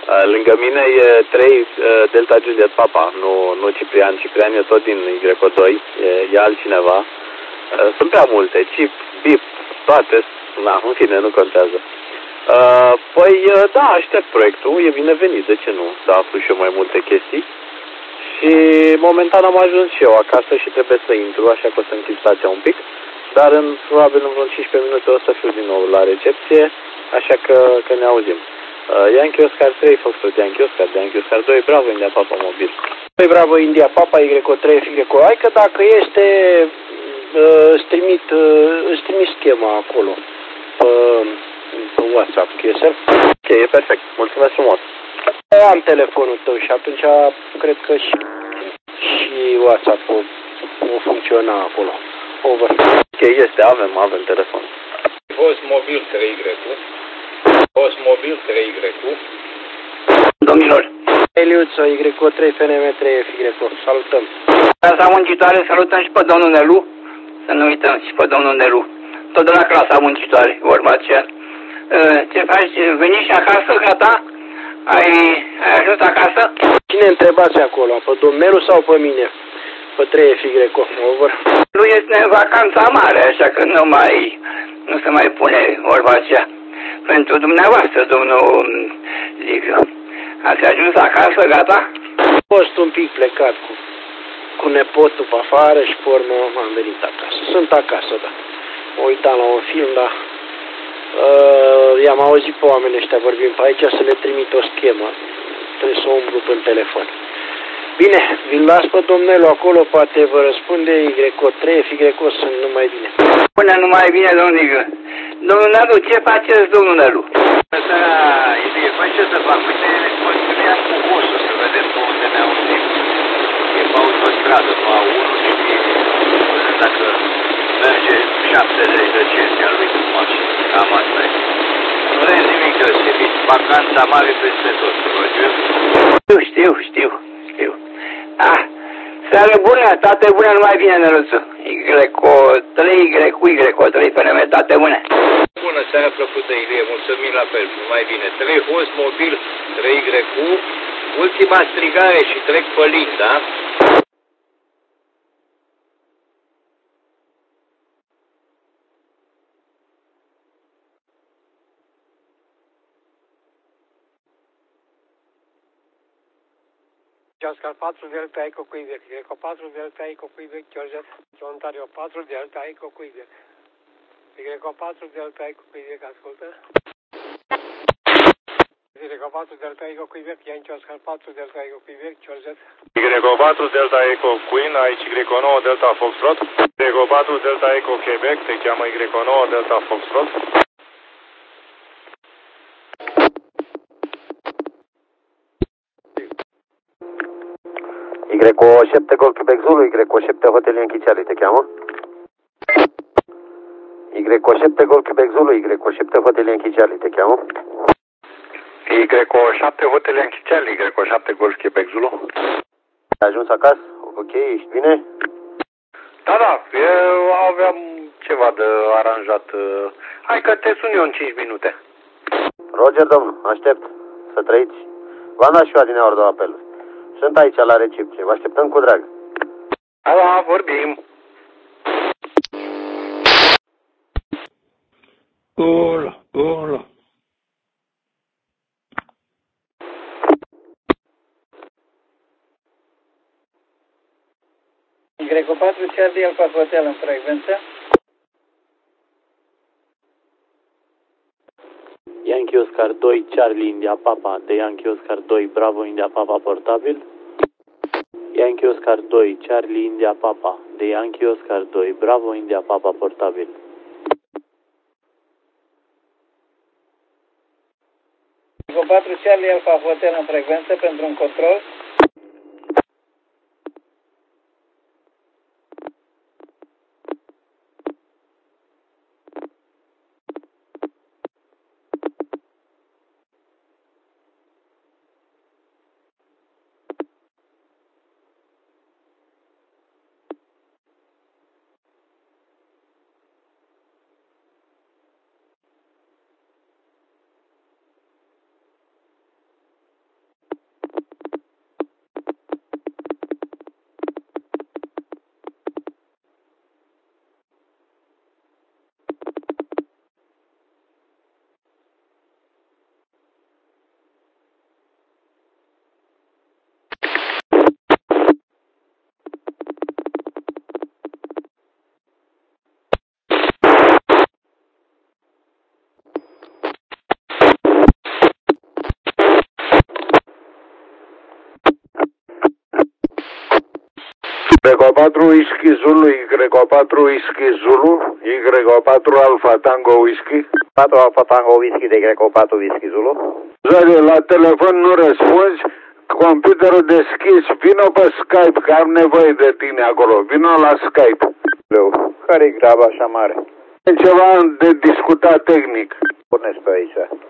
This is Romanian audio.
Lângă mine e 3 Delta Juliet Papa, nu Ciprian. Ciprian e tot din Y2, e altcineva. Sunt prea multe, chip, bip, toate, în fine, nu contează. Păi, da, aștept proiectul, e binevenit, de ce nu? Să aflu și eu mai multe chestii. Și momentan am ajuns și eu acasă și trebuie să intru, așa că o să închid stația un pic. Dar probabil în vreo 15 minute o să fiu din nou la recepție, așa că ne auzim. Yankee Oscar 3, Foxtrot Yankee Oscar, Yankee Oscar 2, Bravo India Papa Mobil. 2 Bravo India Papa, Y3, FY. Hai că dacă este, îți trimit schema acolo pe WhatsApp, QSL. Ok, e perfect. Mulțumesc frumos. Am telefonul tău și atunci cred că și WhatsApp-ul o funcționa acolo. Over. Ok, este, avem telefon. Fost mobil 3Y. Fost mobil 3Y. Domnilor. Eliuță, Y3, FNM3, FY. Salutăm. Clasa muncitoare, salutăm și pe domnul Nelu. Să nu uităm și pe domnul Nelu. Tot de la clasa muncitoare, vorba aceea. Ce faci? Veni și acasă, gata? Ai ajuns acasă? Cine întrebați acolo? Pe domnul Nelu sau pe mine? Pe 3FY. Over. Nu este în vacanța mare, așa că nu se mai pune vorba aceea. Pentru dumneavoastră, domnul Liviu. Ați ajuns acasă, gata? Am fost un pic plecat cu nepotul pe afară și pe urmă am venit acasă. Sunt acasă, da. Mă uitam la un film, dar i-am auzit pe oamenii ăștia vorbind pe aici să le trimit o schemă. Trebuie să o umblu pe telefon. Bine, vi-l las pe domnul acolo, poate vă răspunde Y3, FY, sunt numai bine. Până numai bine, domnul Liviu. Domnul Nelu, ce faceți, domnul Nelu? Ilie, păi ce să fac? Uite, continuăm cu hosul să vedem pe unde ne auzim. E pe autostradă, pe A1 și dacă merge 70 de cenți lui cu mașină. Cam asta e. Nu e nimic deosebit. Vacanța mare peste tot, Roger. Știu. Seară bună, toate bune, numai bine, Năluțu. Y3, FNM, toate bune. Bună seara, plăcută Ilie, mulțumim la fel, numai bine. 3 host mobil, 3Y, ultima strigare și trec pe link, da? Oscar 4 Delta Eco Quebec, Eco 4 Delta Eco Quebec, Georgia, Ontario 4 Delta Eco Quebec, Eco 4 Delta Eco Quebec, ascultă. Eco 4 Delta Eco Quebec, Yankee Oscar 4 Delta Eco Quebec, Georgia. Eco 4 Delta Eco Queen, aici Y9 Delta Foxtrot. Eco 4 Delta Eco Quebec, te cheamă Y9 Delta Foxtrot. Y7 Golf Quebec Zulu, Y7 Hotel Yankee Charlie, te cheamă? Y7 Golf Quebec Zulu, Y7 Hotel Yankee Charlie, te cheamă? Y7 Hotel Yankee Charlie, Y7 Golf Quebec Zulu. Ai ajuns acasă? Ok, ești bine? Da, eu aveam ceva de aranjat. Hai că te sun eu în 5 minute. Roger, domnul, aștept să trăiți. V-am dat și eu adineaori 2 apeluri. Sunt aici la recepție, vă așteptăm cu drag. Da, vorbim. Olo. Y4 Charlie Alfa Hotel în frecvență. Yankee Oscar 2 Charlie India Papa de Yankee Oscar 2 Bravo India Papa portabil. Yankee Oscar 2 Charlie India Papa de Yankee Oscar 2 Bravo India Papa portabil. Y4 Charlie Alfa Hotel în frecvență pentru un control. Y4 Whisky Zulu, Y4 Whisky Zulu, Y4 Alfa Tango Whisky. 4 Alfa Tango Whisky de Y4 Whisky Zulu. Zări, la telefon nu răspunzi, computerul deschis, vino pe Skype, că am nevoie de tine acolo, vino la Skype. Care-i graba așa mare? E ceva de discutat tehnic. Puneți pe aici.